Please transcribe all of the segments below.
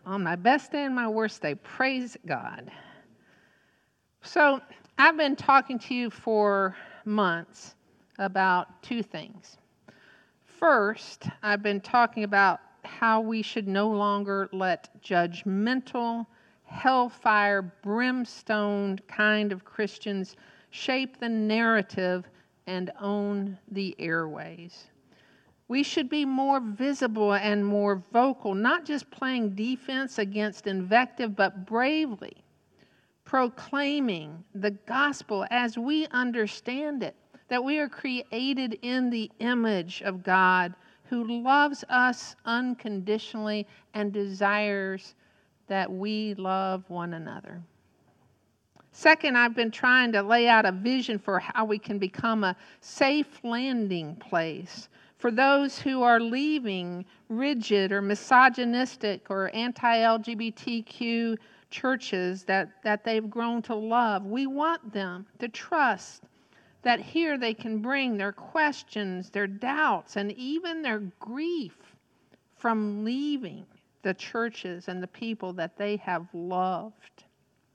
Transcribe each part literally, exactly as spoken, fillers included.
on my best day and my worst day. Praise God. So I've been talking to you for months about two things. First, I've been talking about how we should no longer let judgmental, hellfire, brimstone kind of Christians shape the narrative and own the airways. We should be more visible and more vocal, not just playing defense against invective, but bravely proclaiming the gospel as we understand it, that we are created in the image of God who loves us unconditionally and desires that we love one another. Second, I've been trying to lay out a vision for how we can become a safe landing place for those who are leaving rigid or misogynistic or anti-L G B T Q churches that, that they've grown to love. We want them to trust that here they can bring their questions, their doubts, and even their grief from leaving the churches and the people that they have loved.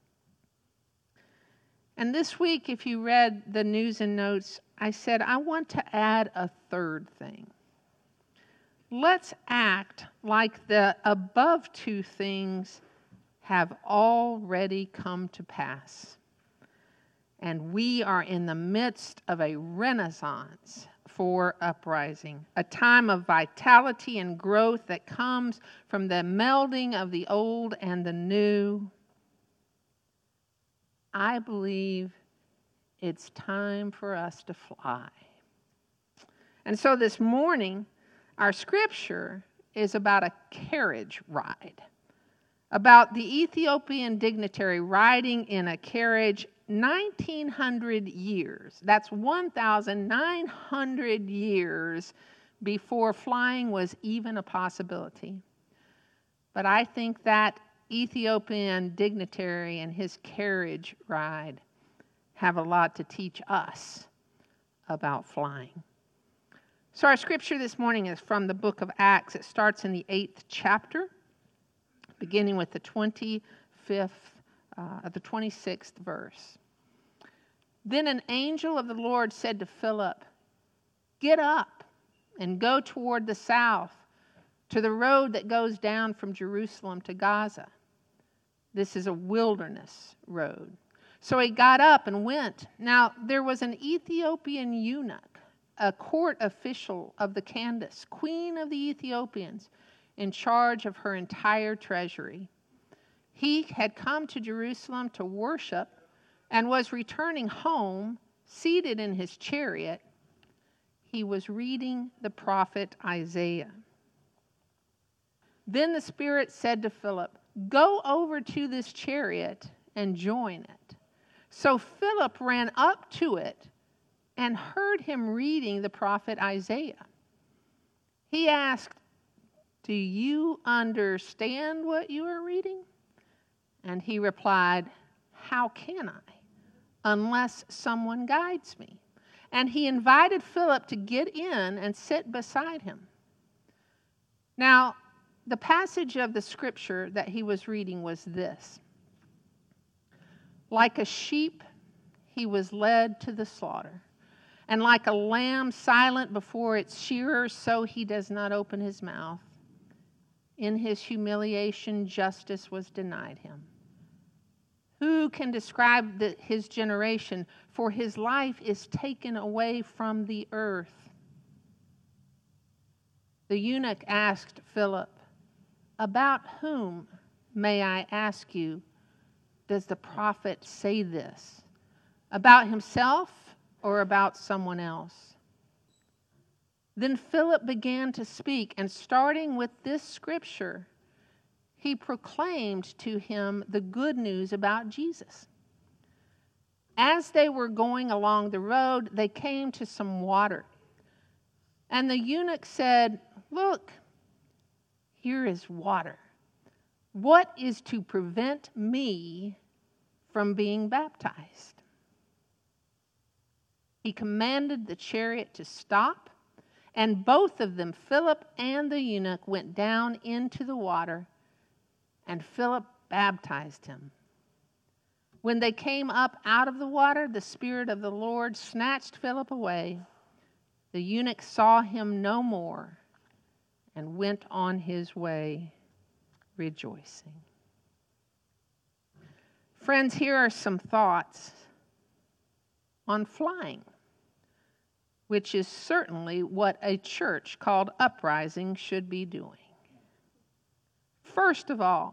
And this week, if you read the news and notes, I said, I want to add a third thing. Let's act like the above two things have already come to pass. And we are in the midst of a renaissance for uprising, a time of vitality and growth that comes from the melding of the old and the new. I believe it's time for us to fly. And so this morning, our scripture is about a carriage ride, about the Ethiopian dignitary riding in a carriage nineteen hundred years. That's one thousand nine hundred years before flying was even a possibility. But I think that Ethiopian dignitary and his carriage ride have a lot to teach us about flying. So our scripture this morning is from the book of Acts. It starts in the eighth chapter, beginning with the twenty-fifth, uh, the twenty-sixth verse. Then an angel of the Lord said to Philip, "Get up and go toward the south, to the road that goes down from Jerusalem to Gaza. This is a wilderness road." So he got up and went. Now there was an Ethiopian eunuch, a court official of the Candace, queen of the Ethiopians, in charge of her entire treasury. He had come to Jerusalem to worship and was returning home, seated in his chariot. He was reading the prophet Isaiah. Then the Spirit said to Philip, "Go over to this chariot and join it." So Philip ran up to it and heard him reading the prophet Isaiah. He asked, "Do you understand what you are reading?" And he replied, "How can I, unless someone guides me?" And he invited Philip to get in and sit beside him. Now, the passage of the scripture that he was reading was this: "Like a sheep, he was led to the slaughter, and like a lamb silent before its shearers, so he does not open his mouth. In his humiliation, justice was denied him. Who can describe the, his generation? For his life is taken away from the earth." The eunuch asked Philip, "About whom, may I ask you, does the prophet say this? About himself or about someone else?" Then Philip began to speak, and starting with this scripture, he proclaimed to him the good news about Jesus. As they were going along the road, they came to some water. And the eunuch said, "Look, here is water. What is to prevent me from being baptized?" He commanded the chariot to stop, and both of them, Philip and the eunuch, went down into the water, and Philip baptized him. When they came up out of the water, the Spirit of the Lord snatched Philip away. The eunuch saw him no more and went on his way rejoicing. Friends, here are some thoughts on flying, which is certainly what a church called Uprising should be doing. First of all,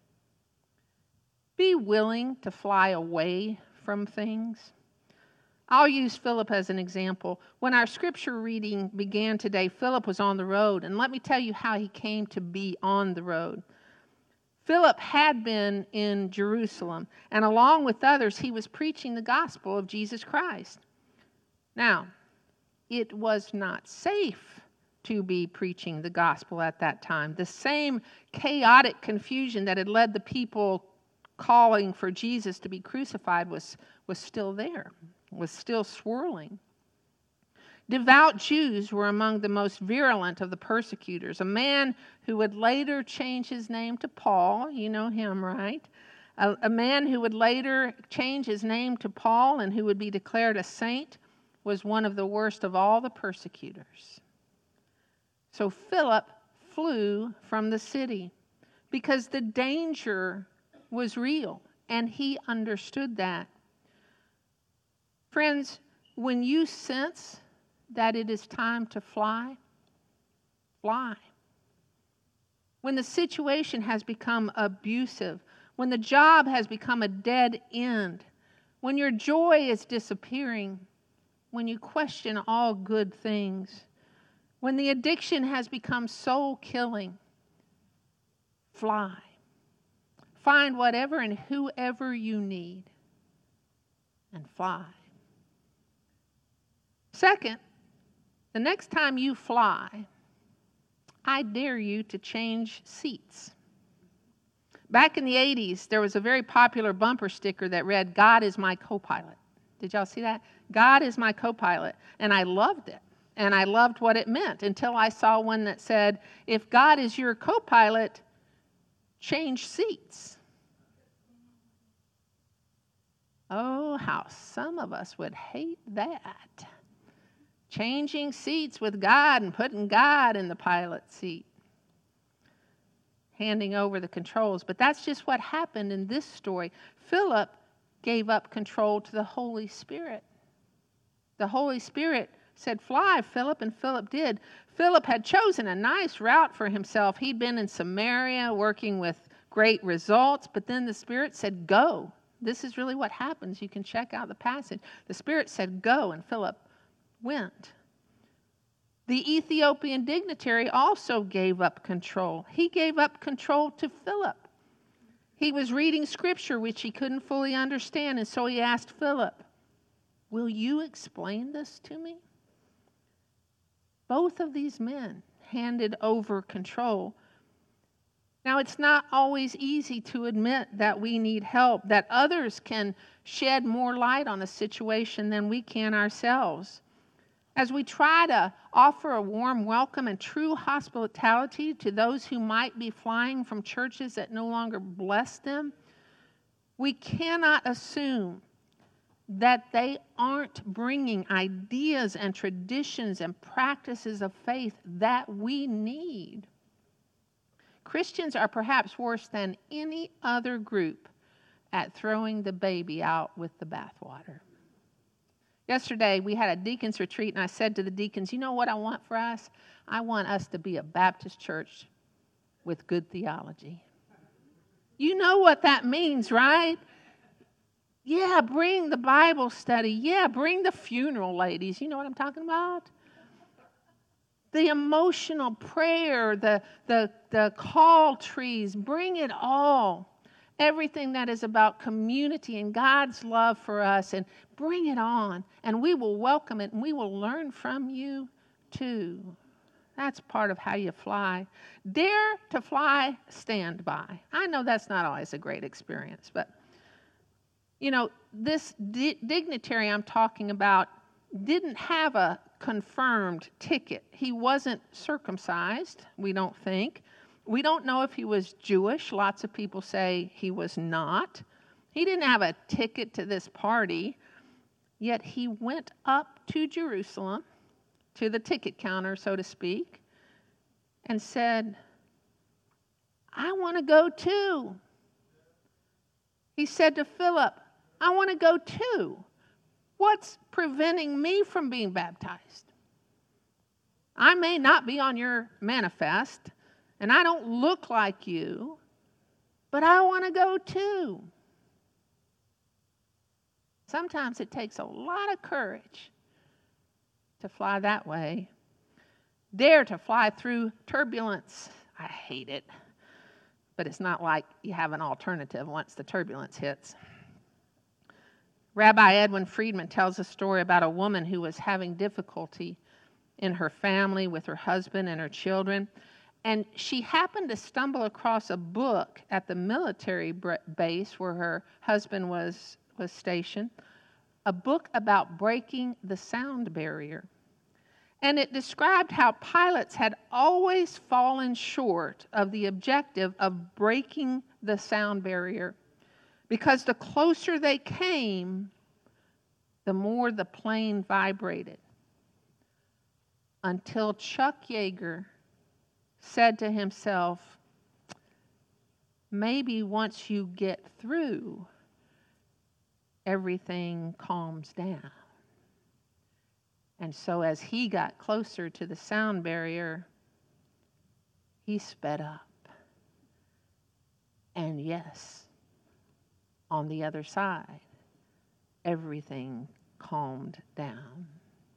be willing to fly away from things. I'll use Philip as an example. When our scripture reading began today, Philip was on the road, and let me tell you how he came to be on the road. Philip had been in Jerusalem, and along with others, he was preaching the gospel of Jesus Christ. Now, it was not safe to be preaching the gospel at that time. The same chaotic confusion that had led the people calling for Jesus to be crucified was, was still there, was still swirling. Devout Jews were among the most virulent of the persecutors. A man who would later change his name to Paul, you know him, right? A, a man who would later change his name to Paul and who would be declared a saint was one of the worst of all the persecutors. So Philip flew from the city because the danger was real, and he understood that. Friends, when you sense that it is time to fly, fly. When the situation has become abusive, when the job has become a dead end, when your joy is disappearing, when you question all good things, when the addiction has become soul-killing, fly. Find whatever and whoever you need and fly. Second, the next time you fly, I dare you to change seats. Back in the eighties, there was a very popular bumper sticker that read, "God is my co-pilot." Did y'all see that? God is my co-pilot. And I loved it. And I loved what it meant until I saw one that said, if God is your co-pilot, change seats. Oh, how some of us would hate that. Changing seats with God and putting God in the pilot seat. Handing over the controls. But that's just what happened in this story. Philip gave up control to the Holy Spirit. The Holy Spirit said, "Fly, Philip," and Philip did. Philip had chosen a nice route for himself. He'd been in Samaria working with great results, but then the Spirit said, "Go." This is really what happens. You can check out the passage. The Spirit said, "Go," and Philip went. The Ethiopian dignitary also gave up control. He gave up control to Philip. He was reading scripture which he couldn't fully understand, and so he asked Philip, "Will you explain this to me?" Both of these men handed over control. Now, it's not always easy to admit that we need help, that others can shed more light on a situation than we can ourselves. As we try to offer a warm welcome and true hospitality to those who might be flying from churches that no longer bless them, we cannot assume that they aren't bringing ideas and traditions and practices of faith that we need. Christians are perhaps worse than any other group at throwing the baby out with the bathwater. Yesterday, we had a deacons retreat, and I said to the deacons, you know what I want for us? I want us to be a Baptist church with good theology. You know what that means, right? Yeah, bring the Bible study. Yeah, bring the funeral ladies. You know what I'm talking about? The emotional prayer, the, the, the call trees, bring it all. Everything that is about community and God's love for us, and bring it on. And we will welcome it, and we will learn from you too. That's part of how you fly. Dare to fly, stand by. I know that's not always a great experience, but you know, this di- dignitary I'm talking about didn't have a confirmed ticket. He wasn't circumcised, we don't think. We don't know if he was Jewish. Lots of people say he was not. He didn't have a ticket to this party, yet he went up to Jerusalem, to the ticket counter, so to speak, and said, I want to go too. He said to Philip, I want to go too. What's preventing me from being baptized? I may not be on your manifest, and I don't look like you, but I want to go too. Sometimes it takes a lot of courage to fly that way. Dare to fly through turbulence. I hate it, but it's not like you have an alternative once the turbulence hits. Rabbi Edwin Friedman tells a story about a woman who was having difficulty in her family with her husband and her children. And she happened to stumble across a book at the military base where her husband was, was stationed, a book about breaking the sound barrier. And it described how pilots had always fallen short of the objective of breaking the sound barrier, because the closer they came, the more the plane vibrated. Until Chuck Yeager said to himself, maybe once you get through, everything calms down. And so as he got closer to the sound barrier, he sped up. And yes, on the other side, everything calmed down.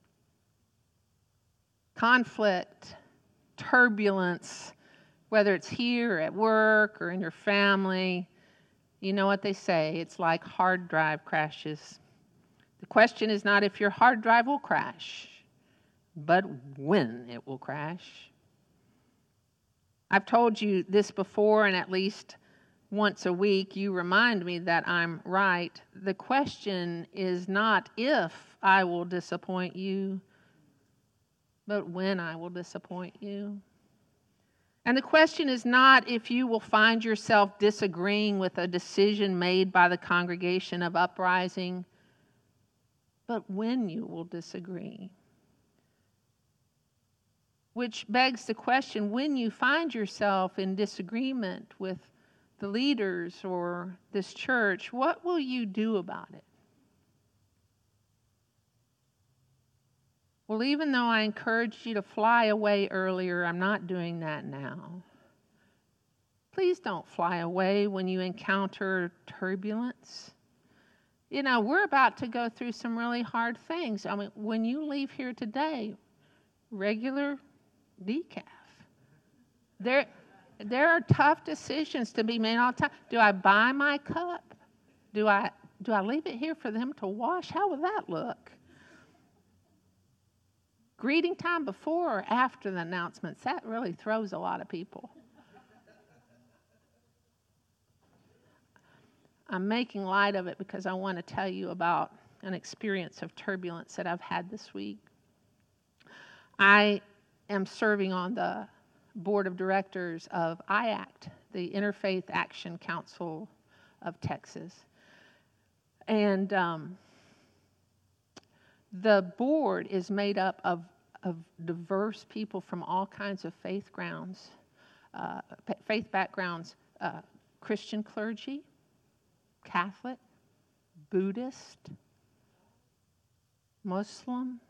Conflict, turbulence, whether it's here at work or in your family, you know what they say, it's like hard drive crashes. The question is not if your hard drive will crash, but when it will crash. I've told you this before, and at least once a week you remind me that I'm right. The question is not if I will disappoint you, but when I will disappoint you. And the question is not if you will find yourself disagreeing with a decision made by the congregation of Uprising, but when you will disagree. Which begs the question, when you find yourself in disagreement with the leaders or this church, what will you do about it? Well, even though I encouraged you to fly away earlier, I'm not doing that now. Please don't fly away when you encounter turbulence. You know, we're about to go through some really hard things. I mean, when you leave here today, regular decaf. There, there are tough decisions to be made all the time. Do I buy my cup? Do I, do I leave it here for them to wash? How will that look? Greeting time before or after the announcements, that really throws a lot of people. I'm making light of it because I want to tell you about an experience of turbulence that I've had this week. I am serving on the board of directors of I ACT, the Interfaith Action Council of Texas. And um, the board is made up of, of diverse people from all kinds of faith grounds, uh, faith backgrounds, uh, Christian clergy, Catholic, Buddhist, Muslim,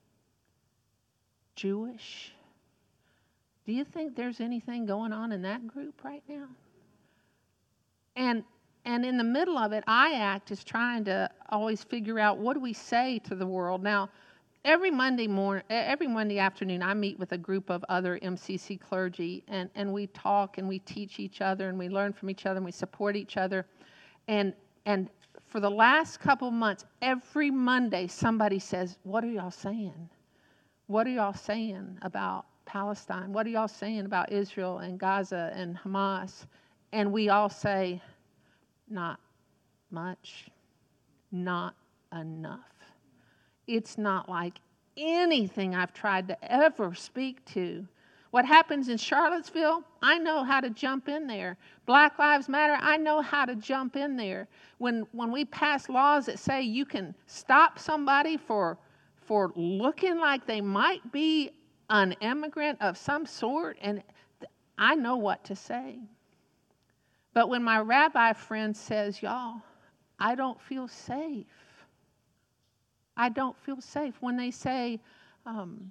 Jewish. Do you think there's anything going on in that group right now? And and in the middle of it, I ACT is trying to always figure out, what do we say to the world? Now, every Monday morning, every Monday afternoon, I meet with a group of other M C C clergy, and, and we talk and we teach each other and we learn from each other and we support each other. And and for the last couple months, every Monday, somebody says, what are y'all saying? What are y'all saying about Palestine? What are y'all saying about Israel and Gaza and Hamas? And we all say, not much, not enough. It's not like anything I've tried to ever speak to. What happens in Charlottesville, I know how to jump in there. Black Lives Matter, I know how to jump in there. When when we pass laws that say you can stop somebody for for looking like they might be an immigrant of some sort, and I know what to say. But when my rabbi friend says, y'all, I don't feel safe. I don't feel safe. When they say, um,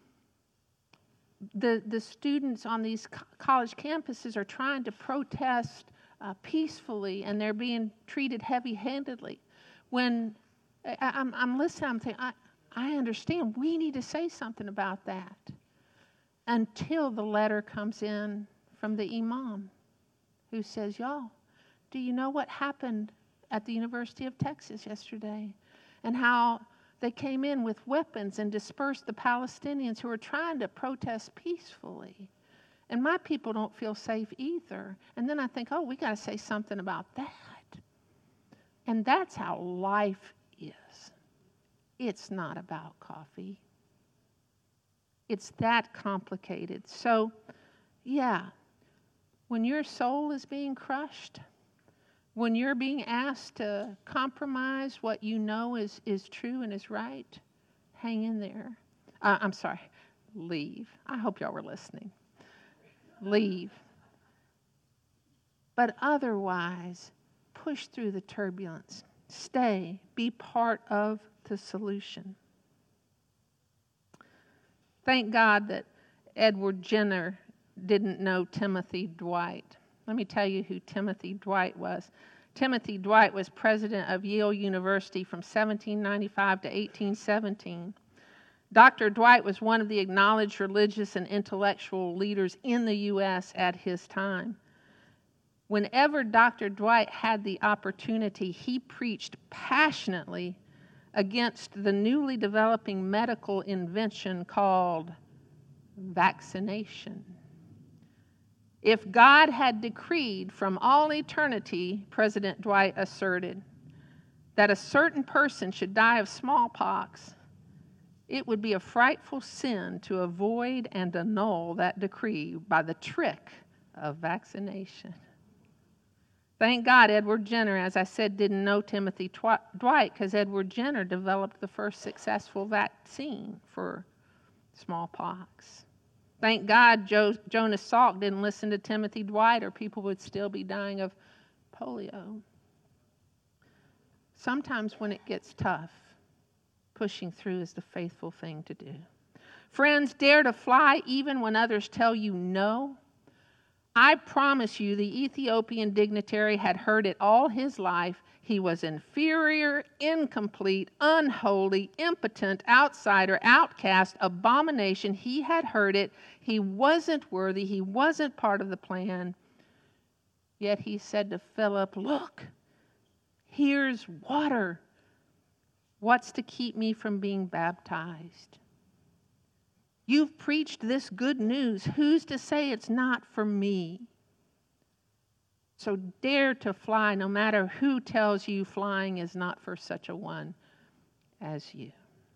the, the students on these co- college campuses are trying to protest uh, peacefully and they're being treated heavy-handedly. When I, I'm, I'm listening, I'm thinking, I, I understand. We need to say something about that. Until the letter comes in from the imam who says, y'all, do you know what happened at the University of Texas yesterday? And how they came in with weapons and dispersed the Palestinians who were trying to protest peacefully. And my people don't feel safe either. And then I think, oh, we got to say something about that. And that's how life is. It's not about coffee. It's that complicated. So, yeah, when your soul is being crushed, when you're being asked to compromise what you know is, is true and is right, hang in there. Uh, I'm sorry, leave. I hope y'all were listening. Leave. But otherwise, push through the turbulence. Stay. Be part of the solution. Thank God that Edward Jenner didn't know Timothy Dwight. Let me tell you who Timothy Dwight was. Timothy Dwight was president of Yale University from seventeen ninety-five to eighteen seventeen. Doctor Dwight was one of the acknowledged religious and intellectual leaders in the U S at his time. Whenever Doctor Dwight had the opportunity, he preached passionately against the newly developing medical invention called vaccination. If God had decreed from all eternity, President Dwight asserted, that a certain person should die of smallpox, it would be a frightful sin to avoid and annul that decree by the trick of vaccination. Thank God Edward Jenner, as I said, didn't know Timothy Twi- Dwight because Edward Jenner developed the first successful vaccine for smallpox. Thank God jo- Jonas Salk didn't listen to Timothy Dwight, or people would still be dying of polio. Sometimes when it gets tough, pushing through is the faithful thing to do. Friends, dare to fly even when others tell you no. I promise you the Ethiopian dignitary had heard it all his life. He was inferior, incomplete, unholy, impotent, outsider, outcast, abomination. He had heard it. He wasn't worthy. He wasn't part of the plan. Yet he said to Philip, look, here's water. What's to keep me from being baptized? You've preached this good news. Who's to say it's not for me? So dare to fly, no matter who tells you flying is not for such a one as you.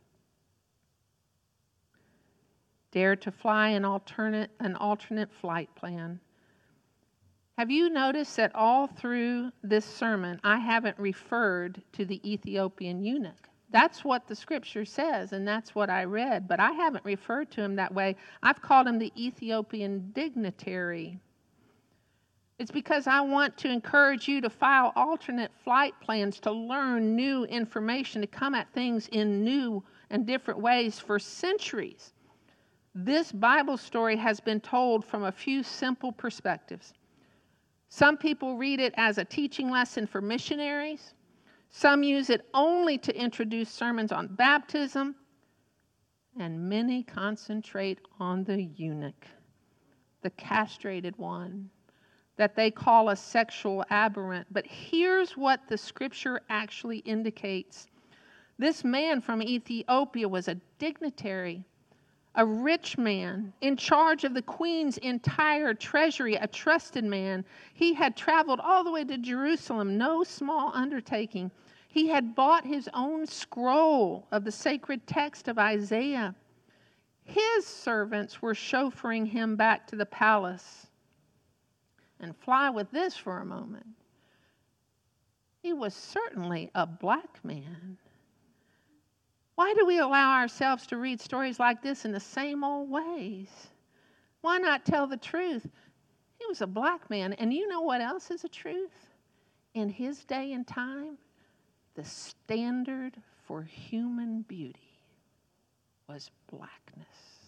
Dare to fly an alternate, an alternate flight plan. Have you noticed that all through this sermon, I haven't referred to the Ethiopian eunuch? That's what the scripture says, and that's what I read, but I haven't referred to him that way. I've called him the Ethiopian dignitary. It's because I want to encourage you to file alternate flight plans, to learn new information, to come at things in new and different ways for centuries. This Bible story has been told from a few simple perspectives. Some people read it as a teaching lesson for missionaries. Some use it only to introduce sermons on baptism, and many concentrate on the eunuch, the castrated one, that they call a sexual aberrant. But here's what the scripture actually indicates. This man from Ethiopia was a dignitary, a rich man, in charge of the queen's entire treasury, a trusted man. He had traveled all the way to Jerusalem, no small undertaking. He had bought his own scroll of the sacred text of Isaiah. his servants were chauffeuring him back to the palace. And fly with this for a moment. He was certainly a black man. Why do we allow ourselves to read stories like this in the same old ways? Why not tell the truth? He was a black man. And you know what else is a truth? In his day and time, the standard for human beauty was blackness.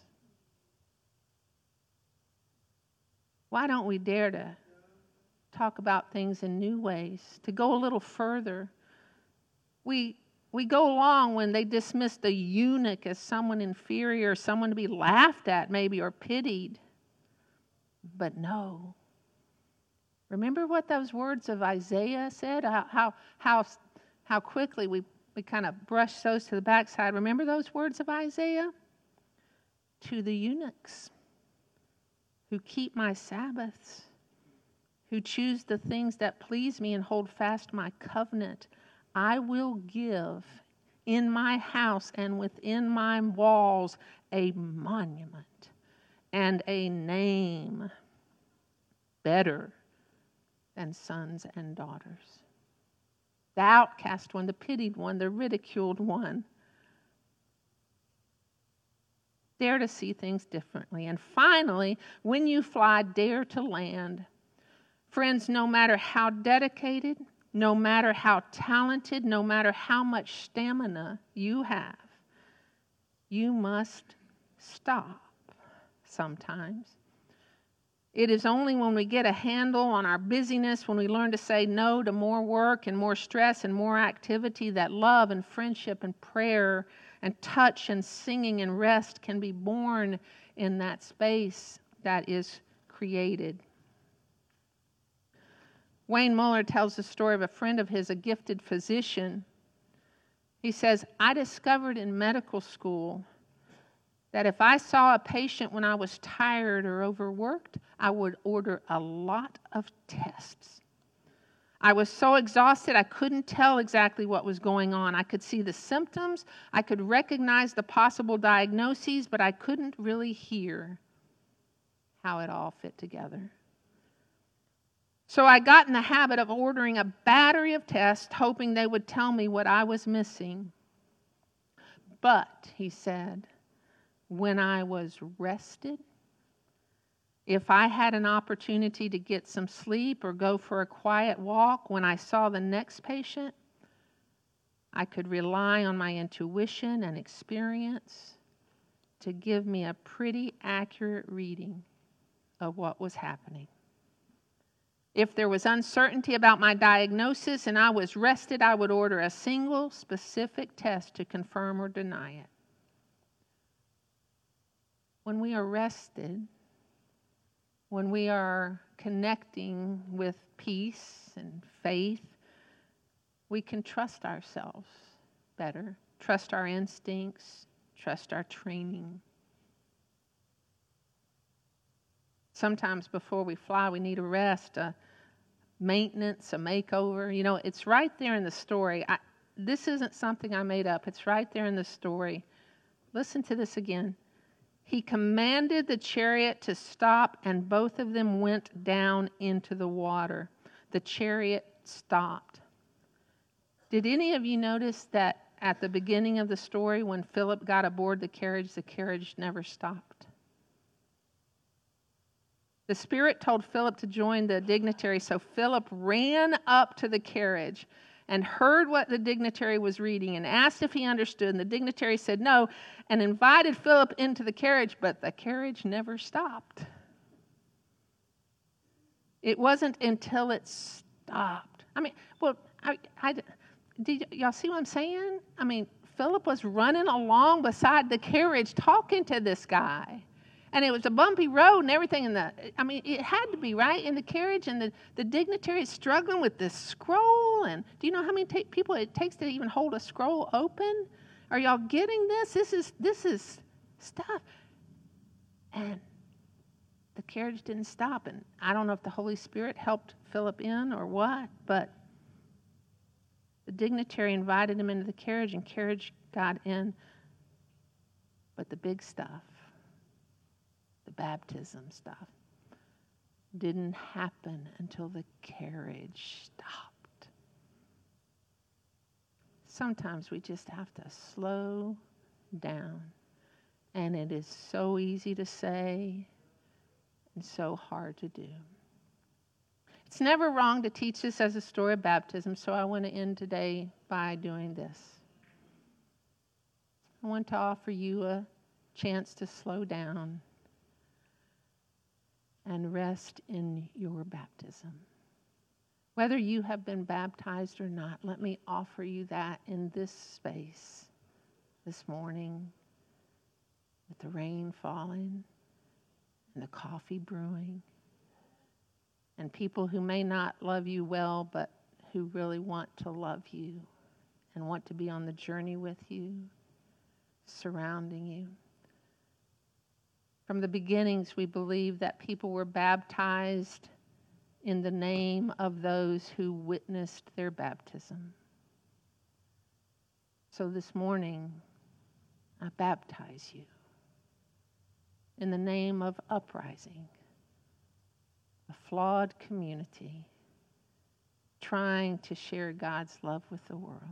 Why don't we dare to talk about things in new ways, to go a little further? We, we go along when they dismiss the eunuch as someone inferior, someone to be laughed at maybe or pitied. But no. Remember what those words of Isaiah said? How, how, how, how quickly we, we kind of brush those to the backside. Remember those words of Isaiah? To the eunuchs who keep my Sabbaths, who choose the things that please me and hold fast my covenant, I will give in my house and within my walls a monument and a name better than sons and daughters. The outcast one, the pitied one, the ridiculed one. Dare to see things differently. And finally, when you fly, dare to land. Friends, no matter how dedicated, no matter how talented, no matter how much stamina you have, you must stop sometimes. It is only when we get a handle on our busyness, when we learn to say no to more work and more stress and more activity, that love and friendship and prayer and touch and singing and rest can be born in that space that is created. Wayne Muller tells the story of a friend of his, a gifted physician. He says, I discovered in medical school that if I saw a patient when I was tired or overworked, I would order a lot of tests. I was so exhausted I couldn't tell exactly what was going on. I could see the symptoms, I could recognize the possible diagnoses, but I couldn't really hear how it all fit together. So I got in the habit of ordering a battery of tests, hoping they would tell me what I was missing. But, he said, when I was rested, if I had an opportunity to get some sleep or go for a quiet walk, when I saw the next patient, I could rely on my intuition and experience to give me a pretty accurate reading of what was happening. If there was uncertainty about my diagnosis and I was rested, I would order a single specific test to confirm or deny it. When we are rested, when we are connecting with peace and faith, we can trust ourselves better, trust our instincts, trust our training. Sometimes before we fly, we need a rest, a maintenance, a makeover. You know, it's right there in the story. I, this isn't something I made up. It's right there in the story. Listen to this again. He commanded the chariot to stop, and both of them went down into the water. The chariot stopped. Did any of you notice that at the beginning of the story, when Philip got aboard the carriage, the carriage never stopped? The Spirit told Philip to join the dignitary, so Philip ran up to the carriage and heard what the dignitary was reading and asked if he understood, and the dignitary said no, and invited Philip into the carriage, but the carriage never stopped. It wasn't until it stopped. I mean, well, I, I, did y'all see what I'm saying? I mean, Philip was running along beside the carriage talking to this guy. And it was a bumpy road and everything. And the, I mean, it had to be, right, in the carriage. And the, the dignitary is struggling with this scroll. And do you know how many ta- people it takes to even hold a scroll open? Are y'all getting this? This is this is stuff. And the carriage didn't stop. And I don't know if the Holy Spirit helped Philip in or what, but the dignitary invited him into the carriage, and carriage got in. But the big stuff the baptism stuff didn't happen until the carriage stopped. Sometimes we just have to slow down. And it is so easy to say and so hard to do. It's never wrong to teach this as a story of baptism, so I want to end today by doing this. I want to offer you a chance to slow down and rest in your baptism. Whether you have been baptized or not, let me offer you that in this space this morning, with the rain falling and the coffee brewing, and people who may not love you well, but who really want to love you and want to be on the journey with you, surrounding you. From the beginnings, we believe that people were baptized in the name of those who witnessed their baptism. So this morning, I baptize you in the name of Uprising, a flawed community trying to share God's love with the world.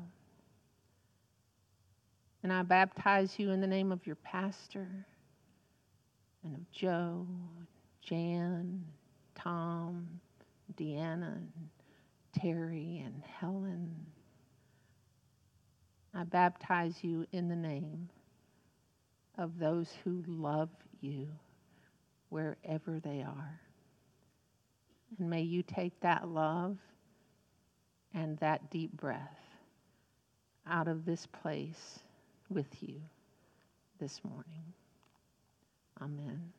And I baptize you in the name of your pastor and of Joe, Jan, Tom, Deanna, and Terry, and Helen. I baptize you in the name of those who love you wherever they are. And may you take that love and that deep breath out of this place with you this morning. Amen.